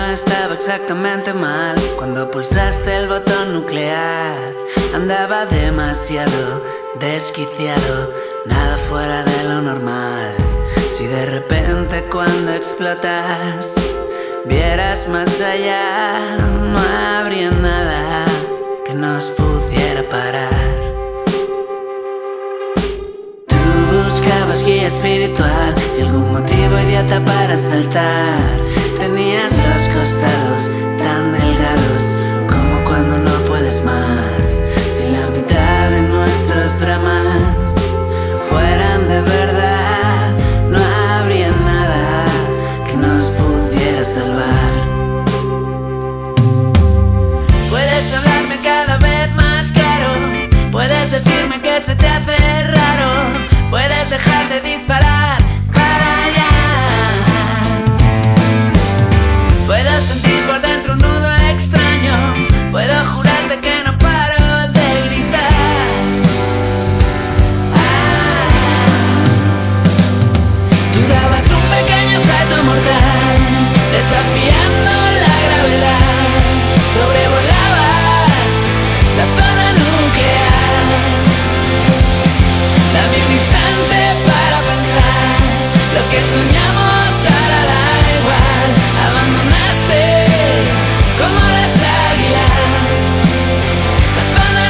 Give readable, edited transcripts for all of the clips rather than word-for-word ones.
estaba exactamente mal cuando pulsaste el botón nuclear. Andaba demasiado desquiciado, nada fuera de lo normal. Si de repente cuando explotas vieras más allá, no habría nada que nos pudiera parar. Tú buscabas guía espiritual y algún motivo idiota para saltar. Tenías los costados tan delgados como cuando no puedes más. Si la mitad de nuestros dramas fueran de verdad, no habría nada que nos pudiera salvar. Puedes hablarme cada vez más claro, puedes decirme que se te hace raro, puedes dejar de disparar para allá. Puedo sentir por dentro un nudo extraño, puedo jurarte que no paro de gritar. Tú dabas un pequeño salto mortal, desafiando la gravedad, sobrevolabas la zona nuclear. Dame un instante para pensar, lo que soñamos ahora da igual. Abandonaste como las águilas la zona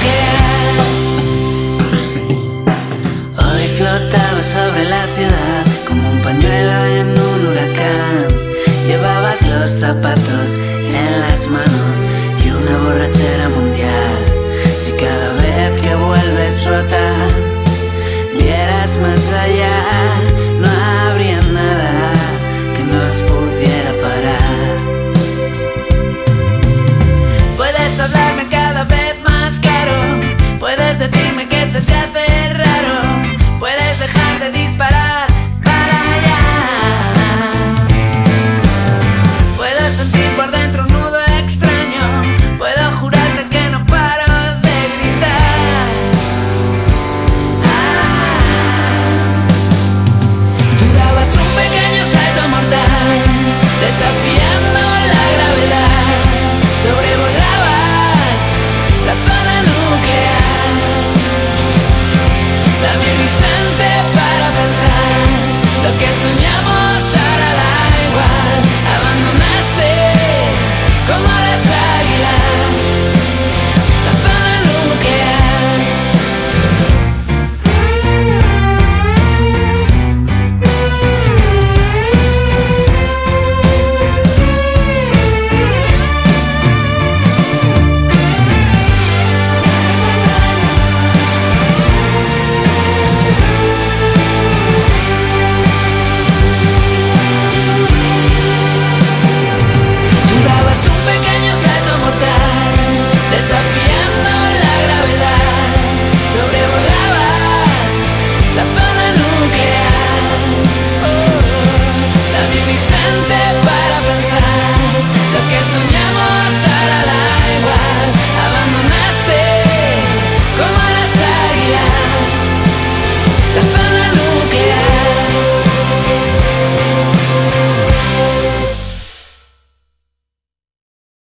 nuclear. Hoy flotaba sobre la ciudad como un pañuelo en un huracán. Llevabas los zapatos en las manos y una borrachera mundial. Si cada vez que vuelves rota vieras más allá, no habría nada que nos pudiera parar. Puedes hablarme cada vez más claro, puedes decirme que se te hace raro,